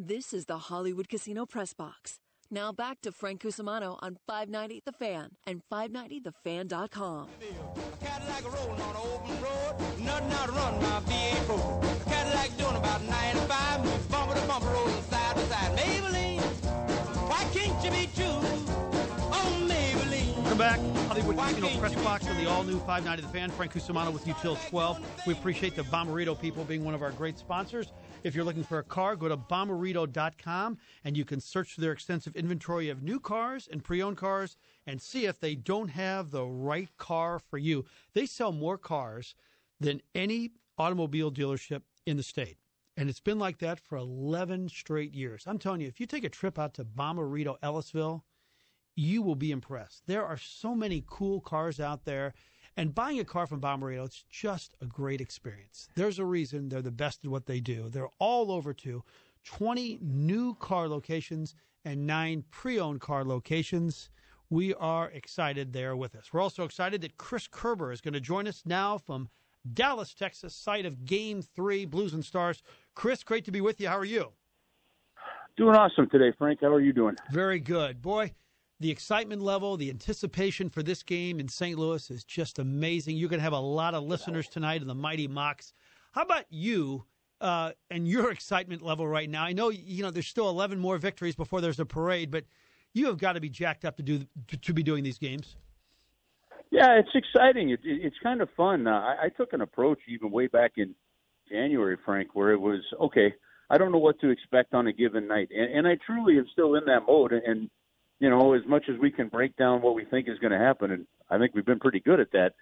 This is the Hollywood Casino Press Box. Now back to Frank Cusimano on 590 The Fan and 590thefan.com. A Cadillac rolling on an open road, nothing out to run my V8 Ford. A Cadillac doing about 95, bumper to bumper rolling side to side. Maybelline, why can't you be true? Oh, Maybelline. Welcome back. Hollywood Casino Press Box on the all-new 590 The Fan. Frank Cusimano with you till 12. We appreciate the Bommarito people being one of our great sponsors. If you're looking for a car, go to Bommarito.com, and you can search their extensive inventory of new cars and pre-owned cars and see if they don't have the right car for you. They sell more cars than any automobile dealership in the state, and it's been like that for 11 straight years. I'm telling you, if you take a trip out to Bommarito, Ellisville, you will be impressed. There are so many cool cars out there. And buying a car from Bommarito, it's just a great experience. There's a reason they're the best at what they do. They're all over to 20 new car locations and 9 pre-owned car locations. We are excited they're with us. We're also excited that Chris Kerber is going to join us now from Dallas, Texas, site of Game 3, Blues and Stars. Chris, great to be with you. How are you? Doing awesome today, Frank. How are you doing? Very good. Boy, the excitement level, the anticipation for this game in St. Louis is just amazing. You're going to have a lot of listeners tonight in the Mighty Mocs. How about you and your excitement level right now? I know there's still 11 more victories before there's a parade, but you have got to be jacked up to be doing these games. Yeah, it's exciting. It's kind of fun. I took an approach even way back in January, Frank, where it was, okay, I don't know what to expect on a given night. And I truly am still in that mode. And as much as we can break down what we think is going to happen, and I think we've been pretty good at that,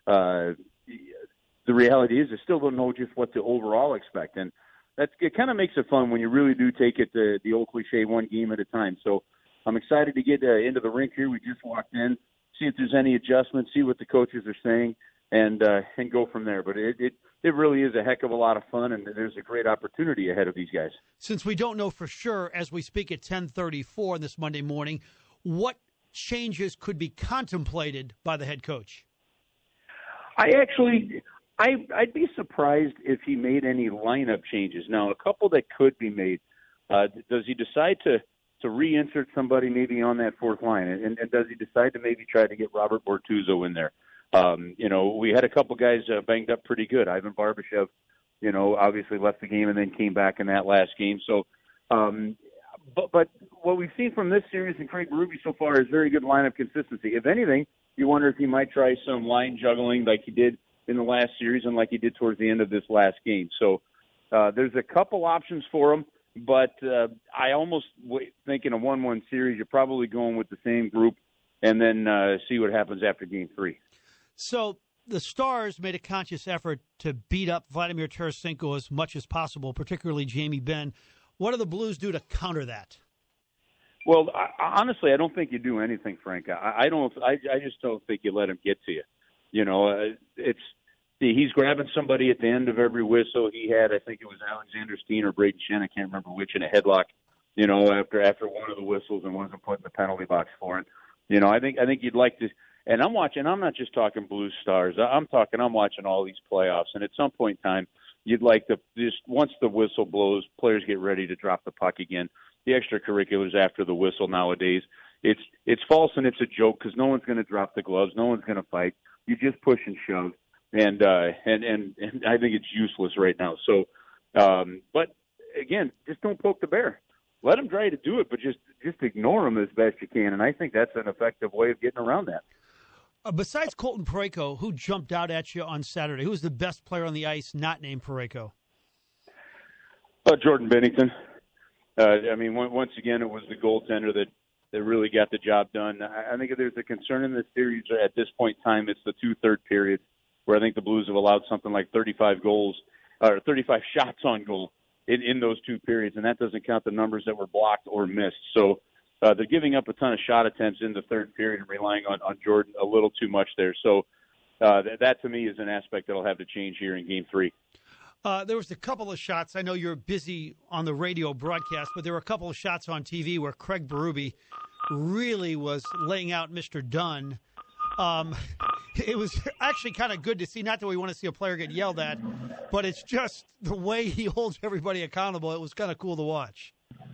the reality is I still don't know just what to overall expect. And it kind of makes it fun when you really do take it the old cliche, one game at a time. So I'm excited to get into the rink here. We just walked in, see if there's any adjustments, see what the coaches are saying, and go from there. But it really is a heck of a lot of fun, and there's a great opportunity ahead of these guys. Since we don't know for sure as we speak at 10:34 this Monday morning, what changes could be contemplated by the head coach? I'd be surprised if he made any lineup changes. Now, a couple that could be made. Does he decide to reinsert somebody maybe on that fourth line? And does he decide to maybe try to get Robert Bortuzzo in there? We had a couple guys banged up pretty good. Ivan Barbashev, obviously left the game and then came back in that last game. So, but what we've seen from this series and Craig Berube so far is very good lineup consistency. If anything, you wonder if he might try some line juggling like he did in the last series and like he did towards the end of this last game. So there's a couple options for him, but I almost think in a 1-1 series, you're probably going with the same group and then see what happens after Game 3. So the Stars made a conscious effort to beat up Vladimir Tarasenko as much as possible, particularly Jamie Benn. What do the Blues do to counter that? Well, honestly, I don't think you do anything, Frank. I just don't think you let him get to you. He's grabbing somebody at the end of every whistle. He had, I think it was Alexander Steen or Braden Shen, I can't remember which, in a headlock. After one of the whistles and wasn't put in the penalty box for it. I think you'd like to. And I'm watching. I'm not just talking Blues Stars. I'm watching all these playoffs. And at some point in time, you'd like to just once the whistle blows, players get ready to drop the puck again. The extracurriculars after the whistle nowadays, it's false and it's a joke because no one's going to drop the gloves, no one's going to fight. You just push and shove, and I think it's useless right now. So, but again, just don't poke the bear. Let them try to do it, but just ignore them as best you can. And I think that's an effective way of getting around that. Besides Colton Parayko, who jumped out at you on Saturday? Who was the best player on the ice not named Parayko? Jordan Binnington. Once again, it was the goaltender that really got the job done. I think if there's a concern in this series at this point in time, it's the 2/3 periods where I think the Blues have allowed something like 35 goals or 35 shots on goal in those 2 periods, and that doesn't count the numbers that were blocked or missed. So they're giving up a ton of shot attempts in the third period and relying on Jordan a little too much there. So that to me is an aspect that'll have to change here in Game 3. There was a couple of shots. I know you're busy on the radio broadcast, but there were a couple of shots on TV where Craig Berube really was laying out Mr. Dunn. It was actually kind of good to see. Not that we want to see a player get yelled at, but it's just the way he holds everybody accountable. It was kind of cool to watch.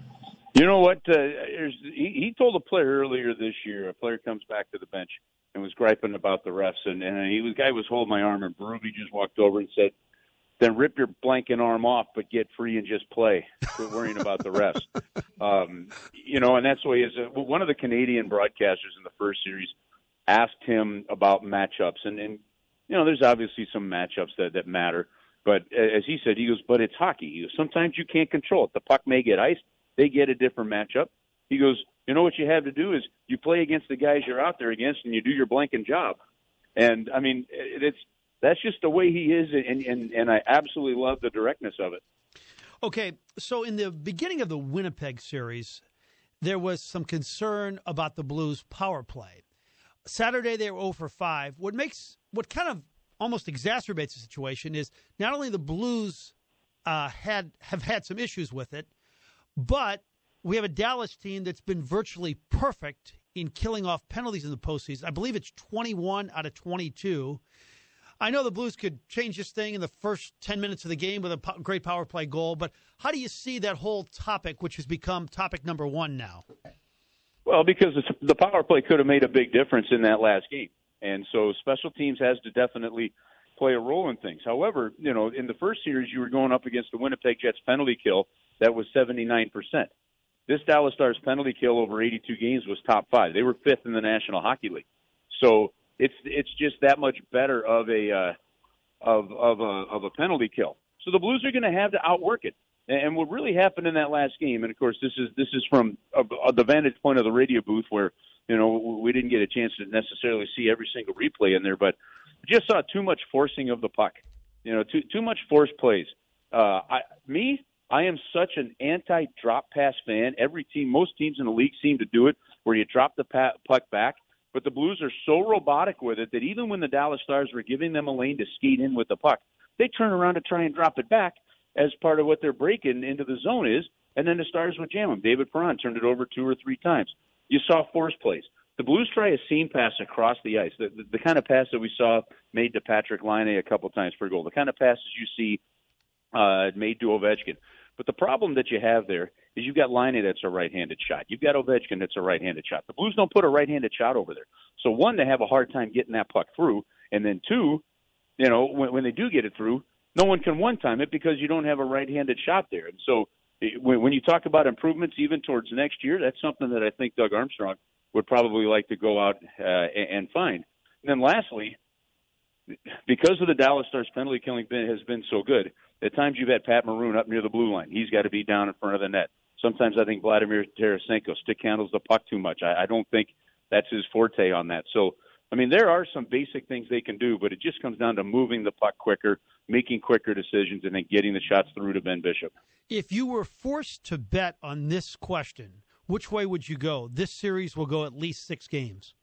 You know what? He told a player earlier this year. A player comes back to the bench and was griping about the refs, and the guy was holding my arm, and Berube just walked over and said, "Then rip your blanking arm off, but get free and just play. Quit worrying about the refs." And that's the way he is. One of the Canadian broadcasters in the first series asked him about matchups, and there's obviously some matchups that matter. But as he said, he goes, "But it's hockey. He goes, sometimes you can't control it. The puck may get iced. They get a different matchup." He goes, "You know what you have to do is you play against the guys you're out there against, and you do your blanking job." And I mean, that's just the way he is, and I absolutely love the directness of it. Okay, so in the beginning of the Winnipeg series, there was some concern about the Blues' power play. Saturday they were 0 for 5. What kind of almost exacerbates the situation is not only the Blues have had some issues with it, but we have a Dallas team that's been virtually perfect in killing off penalties in the postseason. I believe it's 21 out of 22. I know the Blues could change this thing in the first 10 minutes of the game with a great power play goal, but how do you see that whole topic, which has become topic number one now? Well, because the power play could have made a big difference in that last game. And so special teams has to definitely play a role in things. However, in the first series, you were going up against the Winnipeg Jets penalty kill that was 79%. This Dallas Stars penalty kill over 82 games was top 5. They were 5th in the National Hockey League. So it's just that much better of a penalty kill. So the Blues are going to have to outwork it. And what really happened in that last game, and of course this is from the vantage point of the radio booth where we didn't get a chance to necessarily see every single replay in there, but just saw too much forcing of the puck. Too much forced plays. I am such an anti-drop pass fan. Most teams in the league seem to do it where you drop the puck back. But the Blues are so robotic with it that even when the Dallas Stars were giving them a lane to skate in with the puck, they turn around to try and drop it back as part of what their break-in into the zone is, and then the Stars would jam them. David Perron turned it over 2 or 3 times. You saw force plays. The Blues try a seam pass across the ice, the kind of pass that we saw made to Patrick Laine a couple times per goal, the kind of passes you see made to Ovechkin. But the problem that you have there is you've got Laine that's a right-handed shot. You've got Ovechkin that's a right-handed shot. The Blues don't put a right-handed shot over there. So, one, they have a hard time getting that puck through. And then, two, when they do get it through, no one can one-time it because you don't have a right-handed shot there. And so when you talk about improvements even towards next year, that's something that I think Doug Armstrong would probably like to go out and find. And then lastly, because of the Dallas Stars penalty killing has been so good, at times you've had Pat Maroon up near the blue line. He's got to be down in front of the net. Sometimes I think Vladimir Tarasenko stick handles the puck too much. I don't think that's his forte on that. So, I mean, there are some basic things they can do, but it just comes down to moving the puck quicker, making quicker decisions, and then getting the shots through to Ben Bishop. If you were forced to bet on this question, which way would you go? This series will go at least 6 games.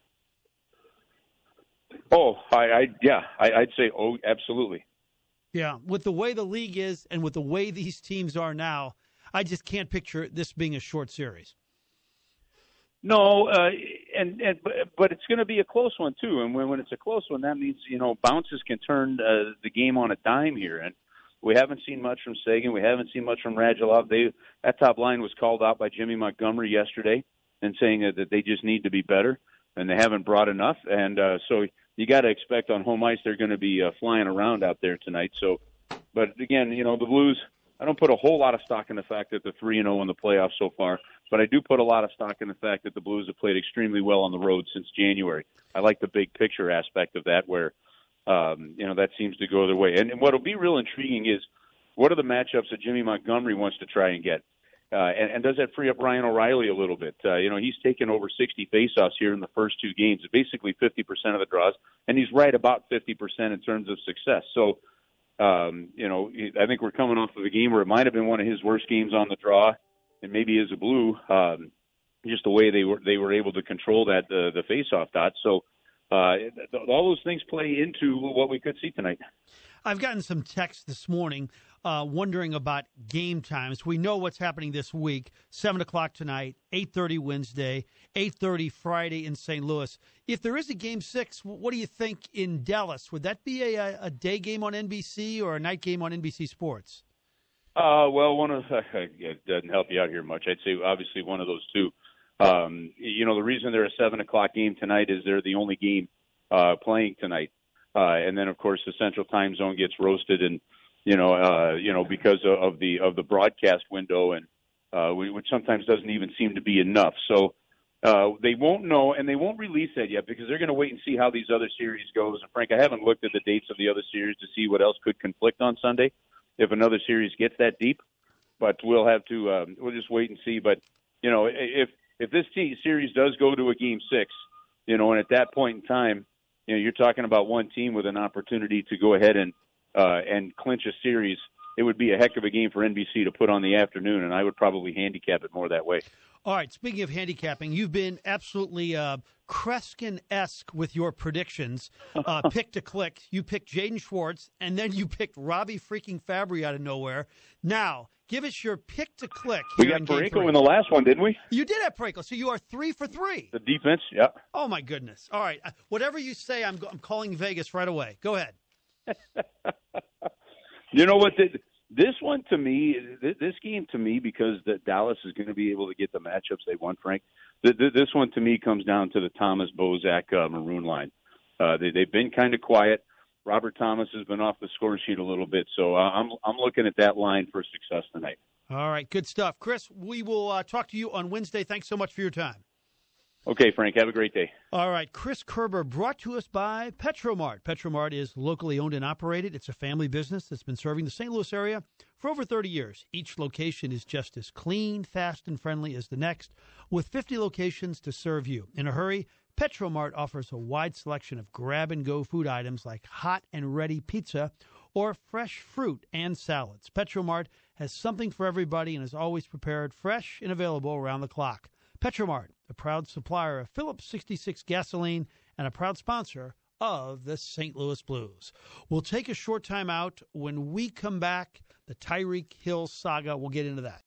Oh, I'd say, absolutely. Yeah, with the way the league is and with the way these teams are now, I just can't picture this being a short series. No, but it's going to be a close one too. And when it's a close one, that means bounces can turn the game on a dime here. And we haven't seen much from Sagan. We haven't seen much from Radulov. That top line was called out by Jimmy Montgomery yesterday, and saying that they just need to be better, and they haven't brought enough. And so you got to expect on home ice they're going to be flying around out there tonight. So, but again, the Blues, I don't put a whole lot of stock in the fact that they're 3-0 in the playoffs so far, but I do put a lot of stock in the fact that the Blues have played extremely well on the road since January. I like the big picture aspect of that where, that seems to go their way. And what will be real intriguing is what are the matchups that Jimmy Montgomery wants to try and get? And does that free up Ryan O'Reilly a little bit? He's taken over 60 faceoffs here in the first 2 games, basically 50% of the draws, and he's right about 50% in terms of success. So, I think we're coming off of a game where it might have been one of his worst games on the draw, and maybe as a Blue, just the way they were able to control that the faceoff dot. So all those things play into what we could see tonight. I've gotten some texts this morning wondering about game times. We know what's happening this week, 7 o'clock tonight, 8:30 Wednesday, 8:30 Friday in St. Louis. If there is a Game 6, what do you think in Dallas? Would that be a day game on NBC or a night game on NBC Sports? Well, one of it doesn't help you out here much. I'd say obviously one of those two. The reason they're a 7:00 game tonight is they're the only game playing tonight, and then of course the Central Time Zone gets roasted, and because of the broadcast window, and which sometimes doesn't even seem to be enough. So they won't know, and they won't release that yet because they're going to wait and see how these other series goes. And Frank, I haven't looked at the dates of the other series to see what else could conflict on Sunday if another series gets that deep. But we'll have to we'll just wait and see. But if this series does go to a Game 6, and at that point in time, you're talking about one team with an opportunity to go ahead and clinch a series. It would be a heck of a game for NBC to put on the afternoon, and I would probably handicap it more that way. All right, speaking of handicapping, you've been absolutely Kreskin-esque with your predictions. Pick to click. You picked Jaden Schwartz, and then you picked Robbie freaking Fabry out of nowhere. Now, give us your pick to click. We got Parayko in the last one, didn't we? You did have Parayko, so you are 3 for 3. The defense, yeah. Oh, my goodness. All right, whatever you say, I'm calling Vegas right away. Go ahead. You know what? This one to me, this game to me, because Dallas is going to be able to get the matchups they want, Frank. This one to me comes down to the Thomas Bozak Maroon line. They've been kind of quiet. Robert Thomas has been off the score sheet a little bit, so I'm looking at that line for success tonight. All right, good stuff, Chris. We will talk to you on Wednesday. Thanks so much for your time. Okay, Frank, have a great day. All right, Chris Kerber, brought to us by Petromart. Petromart is locally owned and operated. It's a family business that's been serving the St. Louis area for over 30 years. Each location is just as clean, fast, and friendly as the next, with 50 locations to serve you. In a hurry, Petromart offers a wide selection of grab-and-go food items like hot and ready pizza or fresh fruit and salads. Petromart has something for everybody and is always prepared, fresh, and available around the clock. Petromart, a proud supplier of Phillips 66 gasoline and a proud sponsor of the St. Louis Blues. We'll take a short time out. When we come back, the Tyreek Hill saga, we'll get into that.